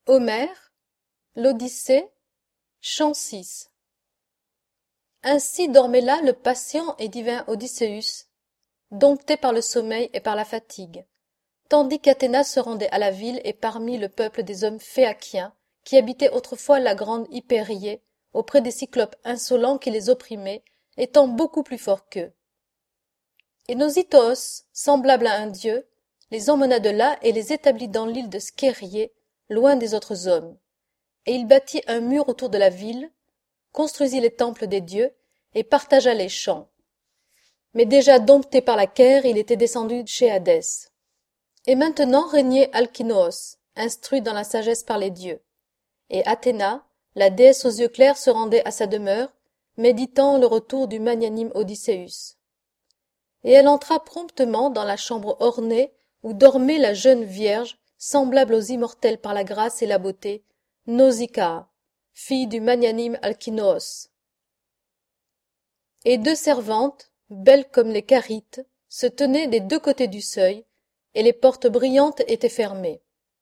Homère, l'Odyssée, chant 6. Ainsi dormait là le patient et divin Odysseus, dompté par le sommeil et par la fatigue, tandis qu'Athéna se rendait à la ville et parmi le peuple des hommes phéaciens, qui habitaient autrefois la grande Hypériée, auprès des cyclopes insolents qui les opprimaient, étant beaucoup plus forts qu'eux. Et Nosithoos, semblable à un dieu, les emmena de là et les établit dans l'île de Schérié, loin des autres hommes. Et il bâtit un mur autour de la ville, construisit les temples des dieux, et partagea les champs. Mais déjà dompté par la Caire, il était descendu chez Hadès. Et maintenant régnait Alkinoos, instruit dans la sagesse par les dieux. Et Athéna, la déesse aux yeux clairs, se rendait à sa demeure, méditant le retour du magnanime Odysseus. Et elle entra promptement dans la chambre ornée où dormait la jeune vierge, semblable aux immortels par la grâce et la beauté, Nausicaa, fille du magnanime Alkinoos. Et deux servantes, belles comme les Carites, se tenaient des deux côtés du seuil, et les portes brillantes étaient fermées.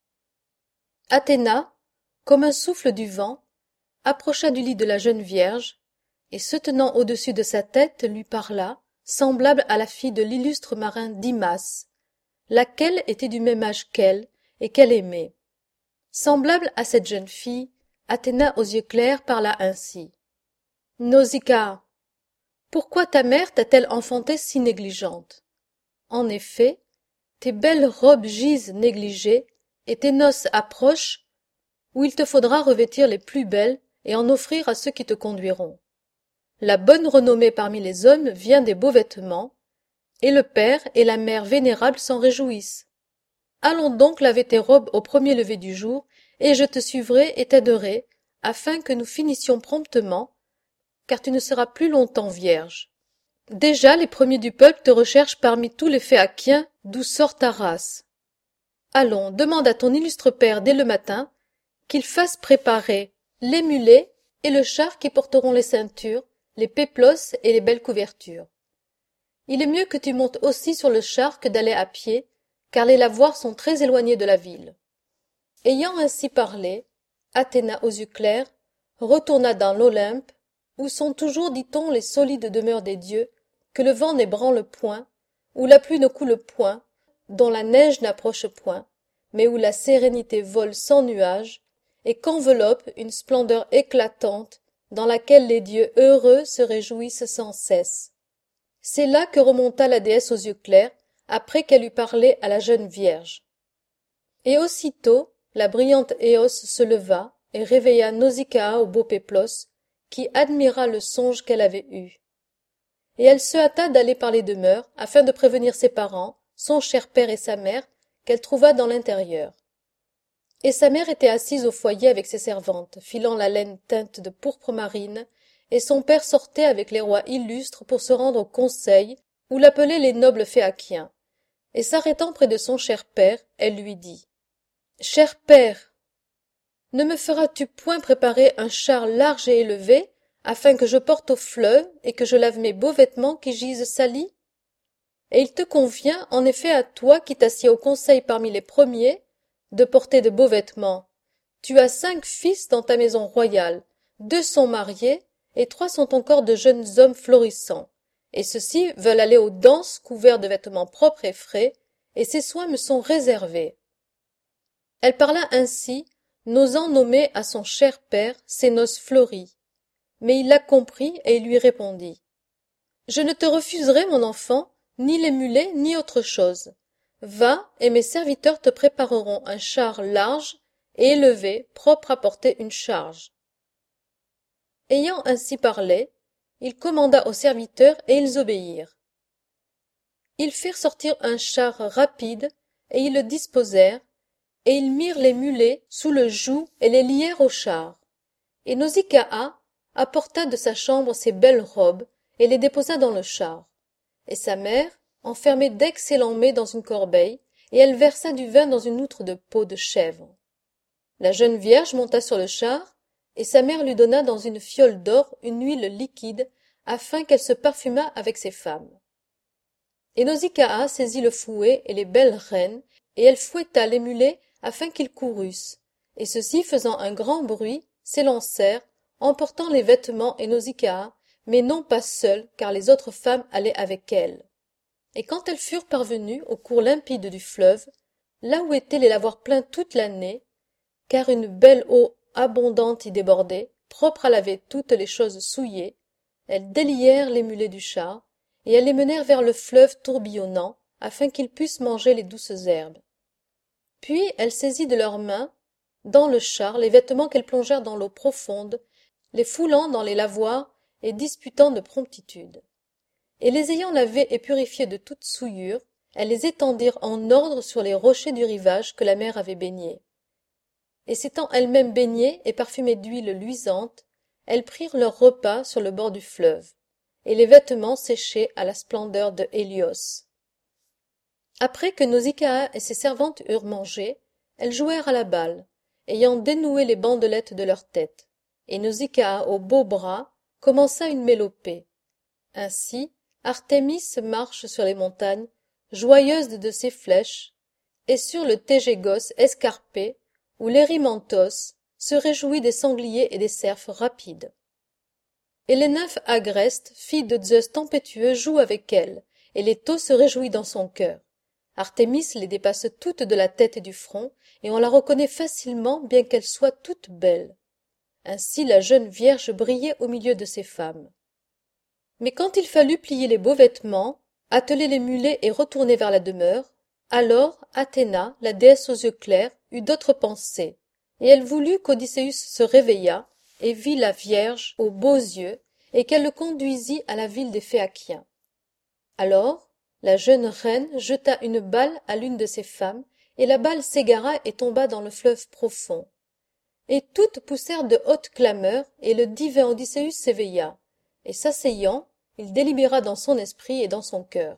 Athéna, comme un souffle du vent, approcha du lit de la jeune vierge, et se tenant au-dessus de sa tête, lui parla, semblable à la fille de l'illustre marin Dimas, laquelle était du même âge qu'elle, et qu'elle aimait. Semblable à cette jeune fille, Athéna aux yeux clairs parla ainsi. « Nausicaa, pourquoi ta mère t'a-t-elle enfantée si négligente? En effet, tes belles robes gisent négligées, et tes noces approchent, où il te faudra revêtir les plus belles et en offrir à ceux qui te conduiront. La bonne renommée parmi les hommes vient des beaux vêtements, et le père et la mère vénérables s'en réjouissent. Allons donc laver tes robes au premier lever du jour, et je te suivrai et t'aiderai, afin que nous finissions promptement, car tu ne seras plus longtemps vierge. Déjà les premiers du peuple te recherchent parmi tous les Phéaciens, d'où sort ta race. Allons, demande à ton illustre père dès le matin qu'il fasse préparer les mulets et le char qui porteront les ceintures, les péplos et les belles couvertures. Il est mieux que tu montes aussi sur le char que d'aller à pied, car les lavoirs sont très éloignés de la ville. Ayant ainsi parlé, Athéna aux yeux clairs retourna dans l'Olympe, où sont toujours, dit-on, les solides demeures des dieux, que le vent n'ébranle point, où la pluie ne coule point, dont la neige n'approche point, mais où la sérénité vole sans nuages, et qu'enveloppe une splendeur éclatante, dans laquelle les dieux heureux se réjouissent sans cesse. C'est là que remonta la déesse aux yeux clairs, après qu'elle eut parlé à la jeune vierge. Et aussitôt, la brillante Éos se leva et réveilla Nausicaa au beau péplos, qui admira le songe qu'elle avait eu. Et elle se hâta d'aller par les demeures, afin de prévenir ses parents, son cher père et sa mère, qu'elle trouva dans l'intérieur. Et sa mère était assise au foyer avec ses servantes, filant la laine teinte de pourpre marine, et son père sortait avec les rois illustres pour se rendre au conseil, où l'appelaient les nobles Phéaciens. Et s'arrêtant près de son cher père, elle lui dit « Cher père, ne me feras-tu point préparer un char large et élevé, afin que je porte au fleuve et que je lave mes beaux vêtements qui gisent salis? Et il te convient, en effet, à toi qui t'assieds au conseil parmi les premiers, de porter de beaux vêtements. Tu as 5 fils dans ta maison royale, 2 sont mariés, et 3 sont encore de jeunes hommes florissants, et ceux-ci veulent aller aux danses couverts de vêtements propres et frais, et ces soins me sont réservés. » Elle parla ainsi, n'osant nommer à son cher père ses noces fleuries. Mais il la comprit et il lui répondit. « Je ne te refuserai, mon enfant, ni les mulets, ni autre chose. Va, et mes serviteurs te prépareront un char large et élevé, propre à porter une charge. » Ayant ainsi parlé, il commanda aux serviteurs et ils obéirent. Ils firent sortir un char rapide et ils le disposèrent, et ils mirent les mulets sous le joug et les lièrent au char. Et Nausicaa apporta de sa chambre ses belles robes et les déposa dans le char. Et sa mère enfermait d'excellents mets dans une corbeille, et elle versa du vin dans une outre de peau de chèvre. La jeune vierge monta sur le char, et sa mère lui donna dans une fiole d'or une huile liquide, afin qu'elle se parfumât avec ses femmes. Et Nausicaa saisit le fouet et les belles rênes, et elle fouetta les mulets afin qu'ils courussent, Et ceux-ci, faisant un grand bruit, s'élancèrent, emportant les vêtements et Nausicaa, mais non pas seule, car les autres femmes allaient avec elle. Et quand elles furent parvenues au cours limpide du fleuve, là où étaient les lavoirs pleins toute l'année, car une belle eau abondante y débordait, propre à laver toutes les choses souillées, elles délièrent les mulets du char, et elles les menèrent vers le fleuve tourbillonnant, afin qu'ils pussent manger les douces herbes. Puis elle saisit de leurs mains, dans le char, les vêtements qu'elles plongèrent dans l'eau profonde, les foulant dans les lavoirs et disputant de promptitude. Et les ayant lavés et purifiés de toute souillure, elles les étendirent en ordre sur les rochers du rivage que la mer avait baignés. Et s'étant elles-mêmes baignées et parfumées d'huile luisante, elles prirent leur repas sur le bord du fleuve, et les vêtements séchés à la splendeur de Hélios. Après que Nausicaa et ses servantes eurent mangé, elles jouèrent à la balle, ayant dénoué les bandelettes de leurs têtes, et Nausicaa, aux beaux bras, commença une mélopée. Ainsi, Artémis marche sur les montagnes, joyeuse de ses flèches, et sur le Tégégos escarpé, où l'Érymanthos se réjouit des sangliers et des cerfs rapides. Et les nymphes agrestes, filles de Zeus tempétueux, jouent avec elle, et Léto se réjouit dans son cœur. Artémis les dépasse toutes de la tête et du front, et on la reconnaît facilement bien qu'elle soit toute belle. Ainsi la jeune vierge brillait au milieu de ces femmes. Mais quand il fallut plier les beaux vêtements, atteler les mulets et retourner vers la demeure, alors Athéna, la déesse aux yeux clairs, eut d'autres pensées, et elle voulut qu'Odysseus se réveillât et vît la Vierge aux beaux yeux, et qu'elle le conduisît à la ville des Phéaciens. Alors la jeune reine jeta une balle à l'une de ces femmes, et la balle s'égara et tomba dans le fleuve profond. Et toutes poussèrent de hautes clameurs, et le divin Odysseus s'éveilla, et s'asseyant, il délibéra dans son esprit et dans son cœur.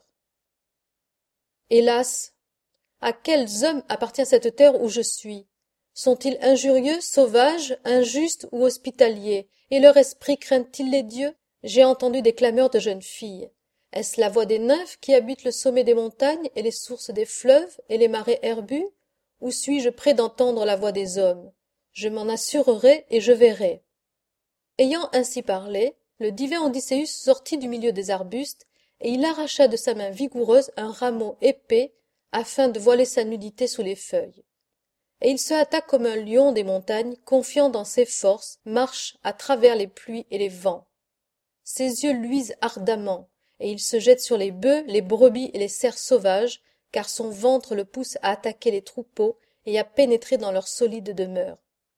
Hélas! À quels hommes appartient cette terre où je suis? Sont-ils injurieux, sauvages, injustes ou hospitaliers, et leur esprit craint-il les dieux? J'ai entendu des clameurs de jeunes filles. Est-ce la voix des nymphes qui habitent le sommet des montagnes et les sources des fleuves et les marais herbus? Ou suis-je près d'entendre la voix des hommes? Je m'en assurerai et je verrai. Ayant ainsi parlé, le divin Odysseus sortit du milieu des arbustes, et il arracha de sa main vigoureuse un rameau épais, afin de voiler sa nudité sous les feuilles. Et il se hâta comme un lion des montagnes, confiant dans ses forces, marche à travers les pluies et les vents. Ses yeux luisent ardemment, et il se jette sur les bœufs, les brebis et les cerfs sauvages, car son ventre le pousse à attaquer les troupeaux et à pénétrer dans leur solide demeure.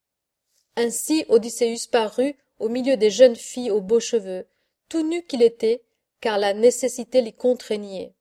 Ainsi Odysseus parut au milieu des jeunes filles aux beaux cheveux, tout nu qu'il était, car la nécessité l'y contraignait.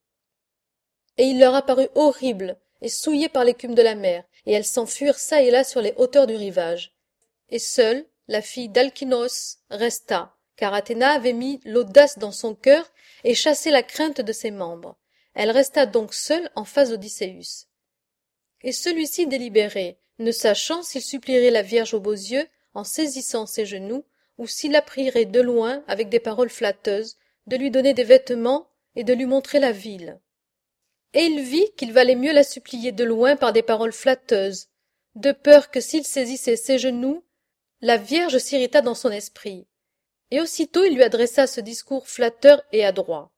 Et il leur apparut horrible et souillé par l'écume de la mer, et elles s'enfuirent çà et là sur les hauteurs du rivage. Et seule la fille d'Alkynos resta, car Athéna avait mis l'audace dans son cœur et chassé la crainte de ses membres. Elle resta donc seule en face d'Odysseus. Et celui-ci délibérait, ne sachant s'il supplierait la Vierge aux beaux yeux en saisissant ses genoux, ou s'il la prierait de loin avec des paroles flatteuses, de lui donner des vêtements et de lui montrer la ville. Et il vit qu'il valait mieux la supplier de loin par des paroles flatteuses, de peur que s'il saisissait ses genoux, la Vierge s'irritât dans son esprit. Et aussitôt il lui adressa ce discours flatteur et adroit.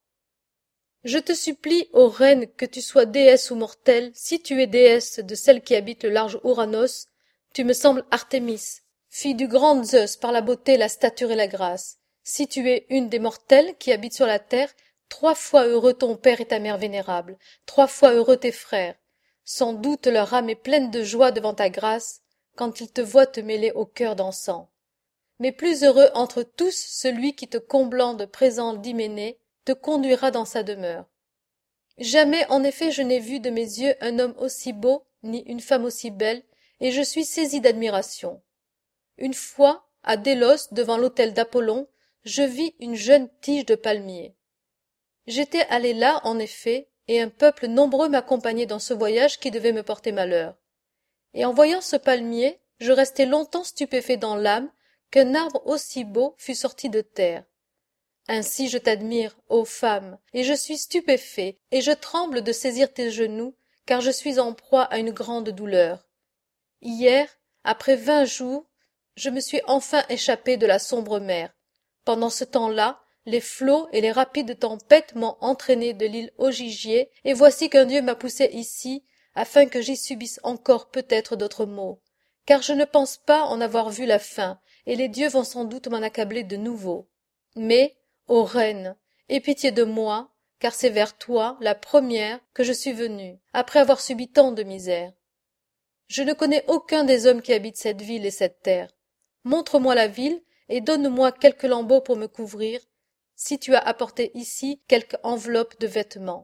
« Je te supplie, ô reine, que tu sois déesse ou mortelle, si tu es déesse de celle qui habite le large Ouranos, tu me sembles Artémis, fille du grand Zeus par la beauté, la stature et la grâce. Si tu es une des mortelles qui habitent sur la terre, 3 fois heureux ton père et ta mère vénérable, 3 fois heureux tes frères. Sans doute leur âme est pleine de joie devant ta grâce, quand ils te voient te mêler au cœur d'encens. Mais plus heureux entre tous celui qui, te comblant de présents d'hyménée, te conduira dans sa demeure. Jamais, en effet, je n'ai vu de mes yeux un homme aussi beau, ni une femme aussi belle, et je suis saisi d'admiration. Une fois, à Délos, devant l'autel d'Apollon, je vis une jeune tige de palmier. J'étais allé là, en effet, et un peuple nombreux m'accompagnait dans ce voyage qui devait me porter malheur. Et en voyant ce palmier, je restai longtemps stupéfait dans l'âme qu'un arbre aussi beau fût sorti de terre. Ainsi je t'admire, ô femme, et je suis stupéfait, et je tremble de saisir tes genoux, car je suis en proie à une grande douleur. Hier, Après 20 jours, je me suis enfin échappé de la sombre mer. Pendant ce temps-là, les flots et les rapides tempêtes m'ont entraîné de l'île Ogygier, et voici qu'un dieu m'a poussé ici, afin que j'y subisse encore peut-être d'autres maux. Car je ne pense pas en avoir vu la fin, et les dieux vont sans doute m'en accabler de nouveau. Mais, ô reine, aie pitié de moi, car c'est vers toi, la première, que je suis venue, après avoir subi tant de misères. Je ne connais aucun des hommes qui habitent cette ville et cette terre. Montre-moi la ville, et donne-moi quelques lambeaux pour me couvrir, si tu as apporté ici quelque enveloppe de vêtements.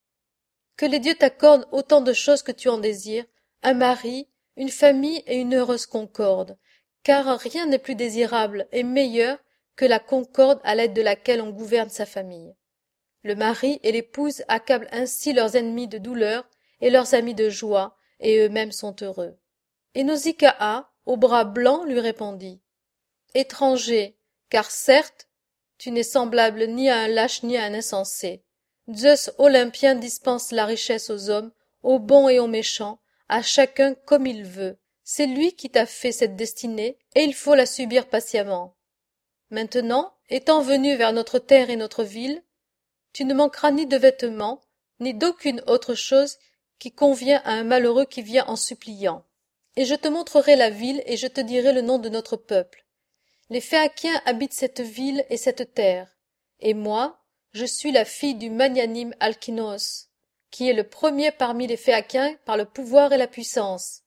Que les dieux t'accordent autant de choses que tu en désires, un mari, une famille et une heureuse concorde, car rien n'est plus désirable et meilleur que la concorde à l'aide de laquelle on gouverne sa famille. Le mari et l'épouse accablent ainsi leurs ennemis de douleur et leurs amis de joie, et eux-mêmes sont heureux. Et Nausicaa, au bras blanc, lui répondit. Étranger, car certes, tu n'es semblable ni à un lâche ni à un insensé. Zeus olympien dispense la richesse aux hommes, aux bons et aux méchants, à chacun comme il veut. C'est lui qui t'a fait cette destinée, et il faut la subir patiemment. Maintenant, étant venu vers notre terre et notre ville, tu ne manqueras ni de vêtements, ni d'aucune autre chose qui convient à un malheureux qui vient en suppliant. Et je te montrerai la ville, et je te dirai le nom de notre peuple. Les Phéaciens habitent cette ville et cette terre, et moi, je suis la fille du magnanime Alkinoos, qui est le premier parmi les Phéaciens par le pouvoir et la puissance.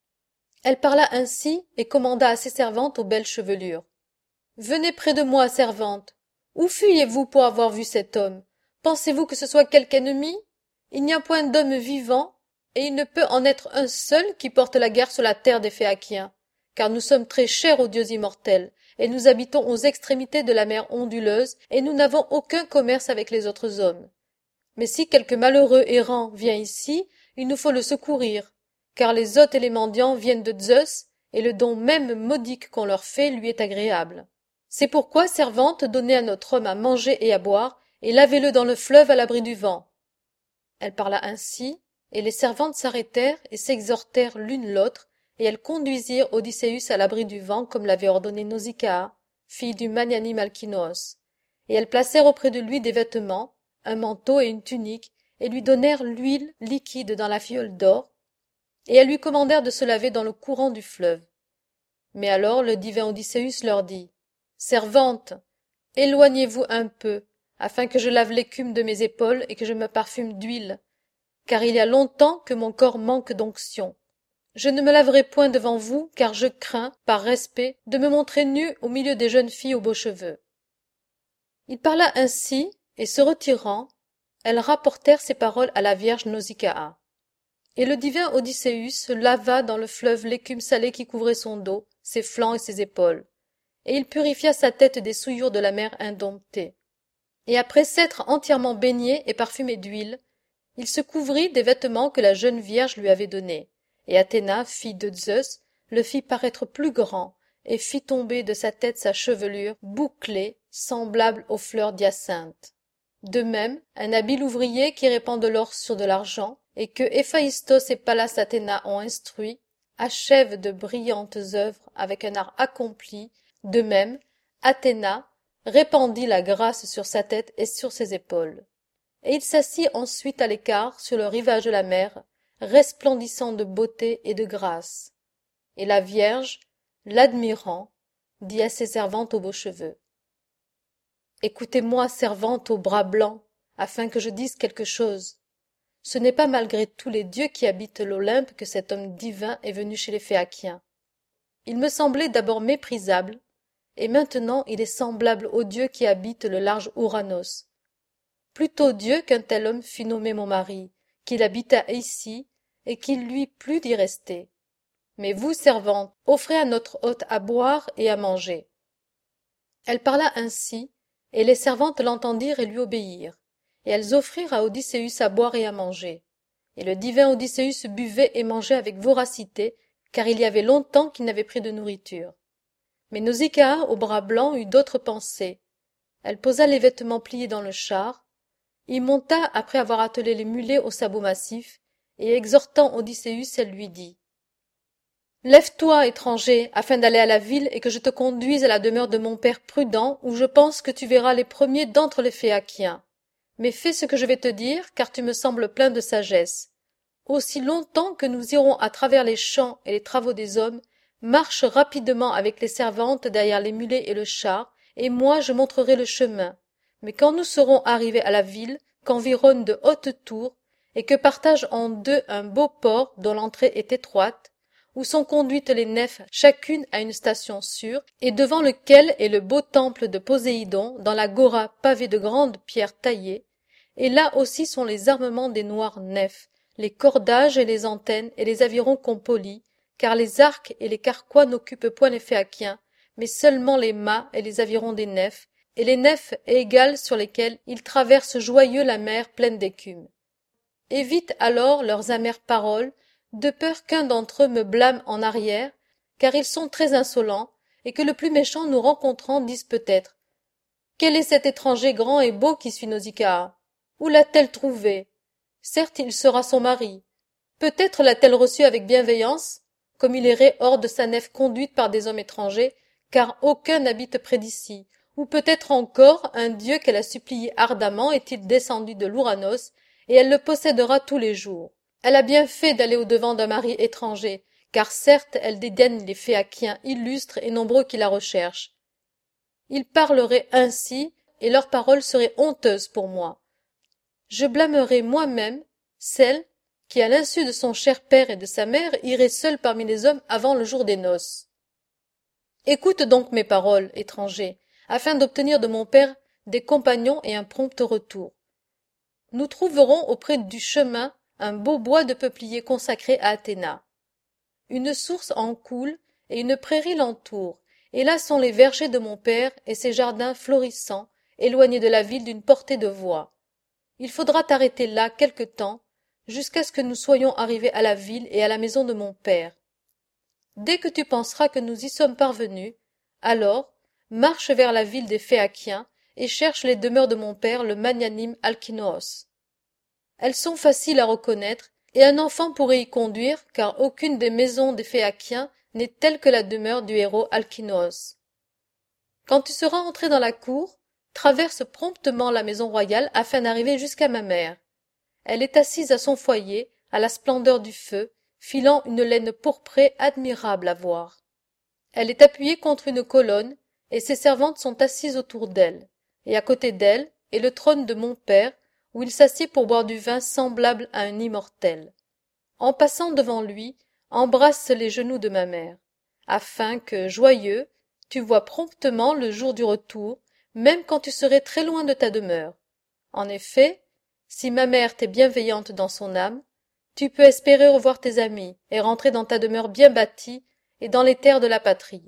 Elle parla ainsi et commanda à ses servantes aux belles chevelures. Venez près de moi, servantes. Où fuyez-vous pour avoir vu cet homme? Pensez-vous que ce soit quelque ennemi? Il n'y a point d'homme vivant, et il ne peut en être un seul qui porte la guerre sur la terre des Phéaciens, car nous sommes très chers aux dieux immortels, et nous habitons aux extrémités de la mer onduleuse, et nous n'avons aucun commerce avec les autres hommes. Mais si quelque malheureux errant vient ici, il nous faut le secourir, car les hôtes et les mendiants viennent de Zeus, et le don même modique qu'on leur fait lui est agréable. C'est pourquoi, servante, donnez à notre homme à manger et à boire, et lavez-le dans le fleuve à l'abri du vent. Elle parla ainsi, et les servantes s'arrêtèrent et s'exhortèrent l'une l'autre, et elles conduisirent Odysseus à l'abri du vent comme l'avait ordonné Nausicaa, fille du magnanime Alkinoos. Et elles placèrent auprès de lui des vêtements, un manteau et une tunique, et lui donnèrent l'huile liquide dans la fiole d'or, et elles lui commandèrent de se laver dans le courant du fleuve. Mais alors le divin Odysseus leur dit, « Servantes, éloignez-vous un peu, afin que je lave l'écume de mes épaules et que je me parfume d'huile, car il y a longtemps que mon corps manque d'onction. Je ne me laverai point devant vous, car je crains, par respect, de me montrer nu au milieu des jeunes filles aux beaux cheveux. » Il parla ainsi, et se retirant, elles rapportèrent ces paroles à la vierge Nausicaa. Et le divin Odysseus lava dans le fleuve l'écume salée qui couvrait son dos, ses flancs et ses épaules, et il purifia sa tête des souillures de la mer indomptée. Et après s'être entièrement baigné et parfumé d'huile, il se couvrit des vêtements que la jeune vierge lui avait donnés, et Athéna, fille de Zeus, le fit paraître plus grand, et fit tomber de sa tête sa chevelure bouclée, semblable aux fleurs d'hyacinthe. De même, un habile ouvrier qui répand de l'or sur de l'argent, et que Héphaïstos et Pallas Athéna ont instruit, achève de brillantes œuvres avec un art accompli. De même, Athéna répandit la grâce sur sa tête et sur ses épaules. Et il s'assit ensuite à l'écart sur le rivage de la mer, resplendissant de beauté et de grâce. Et la Vierge, l'admirant, dit à ses servantes aux beaux cheveux. « Écoutez-moi, servantes aux bras blancs, afin que je dise quelque chose. Ce n'est pas malgré tous les dieux qui habitent l'Olympe que cet homme divin est venu chez les Phéaciens. Il me semblait d'abord méprisable, et maintenant il est semblable aux dieux qui habitent le large Ouranos. Plutôt Dieu qu'un tel homme fût nommé mon mari, qu'il habita ici, et qu'il lui plût d'y rester. Mais vous, servantes, offrez à notre hôte à boire et à manger. » Elle parla ainsi, et les servantes l'entendirent et lui obéirent, et elles offrirent à Odysseus à boire et à manger. Et le divin Odysseus buvait et mangeait avec voracité, car il y avait longtemps qu'il n'avait pris de nourriture. Mais Nausicaa, au bras blanc, eut d'autres pensées. Elle posa les vêtements pliés dans le char, y monta après avoir attelé les mulets aux sabots massifs, et exhortant Odysseus, elle lui dit. Lève-toi, étranger, afin d'aller à la ville et que je te conduise à la demeure de mon père prudent, où je pense que tu verras les premiers d'entre les Phéaciens. Mais fais ce que je vais te dire, car tu me sembles plein de sagesse. Aussi longtemps que nous irons à travers les champs et les travaux des hommes, marche rapidement avec les servantes derrière les mulets et le char, et moi je montrerai le chemin. Mais quand nous serons arrivés à la ville, qu'environnent de hautes tours, et que partagent en deux un beau port dont l'entrée est étroite, où sont conduites les nefs chacune à une station sûre, et devant lequel est le beau temple de Poséidon dans l'agora pavée de grandes pierres taillées, et là aussi sont les armements des noirs nefs, les cordages et les antennes et les avirons qu'on polit, car les arcs et les carquois n'occupent point les Phéaciens, mais seulement les mâts et les avirons des nefs, et les nefs égales sur lesquelles ils traversent joyeux la mer pleine d'écume. Évite alors leurs amères paroles, de peur qu'un d'entre eux me blâme en arrière, car ils sont très insolents, et que le plus méchant nous rencontrant dise peut-être: quel est cet étranger grand et beau qui suit Nausicaa? Où l'a-t-elle trouvé? Certes, il sera son mari. Peut-être l'a-t-elle reçu avec bienveillance, comme il errait hors de sa nef conduite par des hommes étrangers, car aucun n'habite près d'ici. Ou peut-être encore un dieu qu'elle a supplié ardemment est-il descendu de l'Ouranos, et elle le possédera tous les jours. Elle a bien fait d'aller au-devant d'un mari étranger, car certes elle dédaigne les Phéaciens illustres et nombreux qui la recherchent. Ils parleraient ainsi, et leurs paroles seraient honteuses pour moi. Je blâmerais moi-même celle qui, à l'insu de son cher père et de sa mère, irait seule parmi les hommes avant le jour des noces. Écoute donc mes paroles, étranger, afin d'obtenir de mon père des compagnons et un prompt retour. Nous trouverons auprès du chemin un beau bois de peupliers consacré à Athéna. Une source en coule et une prairie l'entourent, et là sont les vergers de mon père et ses jardins florissants, éloignés de la ville d'une portée de voie. Il faudra t'arrêter là quelque temps, jusqu'à ce que nous soyons arrivés à la ville et à la maison de mon père. Dès que tu penseras que nous y sommes parvenus, alors marche vers la ville des Phéaciens et cherche les demeures de mon père le magnanime Alkinoos. Elles sont faciles à reconnaître, et un enfant pourrait y conduire, car aucune des maisons des Phéaciens n'est telle que la demeure du héros Alkinoos. Quand tu seras entré dans la cour, traverse promptement la maison royale afin d'arriver jusqu'à ma mère. Elle est assise à son foyer, à la splendeur du feu, filant une laine pourprée admirable à voir. Elle est appuyée contre une colonne, et ses servantes sont assises autour d'elle, et à côté d'elle est le trône de mon père, où il s'assied pour boire du vin semblable à un immortel. En passant devant lui, embrasse les genoux de ma mère, afin que, joyeux, tu vois promptement le jour du retour, même quand tu serais très loin de ta demeure. En effet, si ma mère t'est bienveillante dans son âme, tu peux espérer revoir tes amis et rentrer dans ta demeure bien bâtie et dans les terres de la patrie.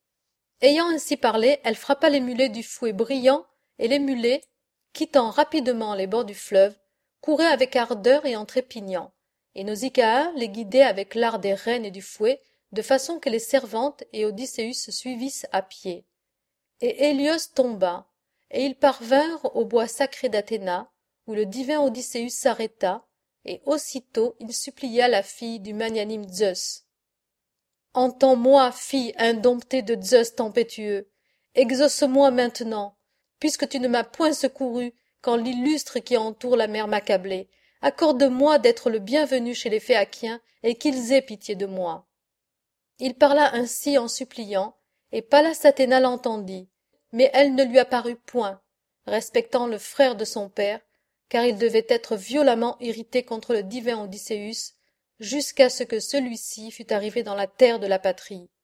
Ayant ainsi parlé, elle frappa les mulets du fouet brillant, et les mulets, quittant rapidement les bords du fleuve, couraient avec ardeur et en trépignant, et Nausicaa les guidait avec l'art des reines et du fouet, de façon que les servantes et Odysseus suivissent à pied. Et Hélios tomba, et ils parvinrent au bois sacré d'Athéna, où le divin Odysseus s'arrêta, et aussitôt il supplia la fille du magnanime Zeus. Entends-moi, fille indomptée de Zeus tempétueux, exauce-moi maintenant, puisque tu ne m'as point secouru quand l'illustre qui entoure la mer m'accablait. Accorde-moi d'être le bienvenu chez les Phéaciens et qu'ils aient pitié de moi. Il parla ainsi en suppliant, et Pallas Athéna l'entendit, mais elle ne lui apparut point, respectant le frère de son père, car il devait être violemment irrité contre le divin Odysseus, jusqu'à ce que celui-ci fût arrivé dans la terre de la patrie.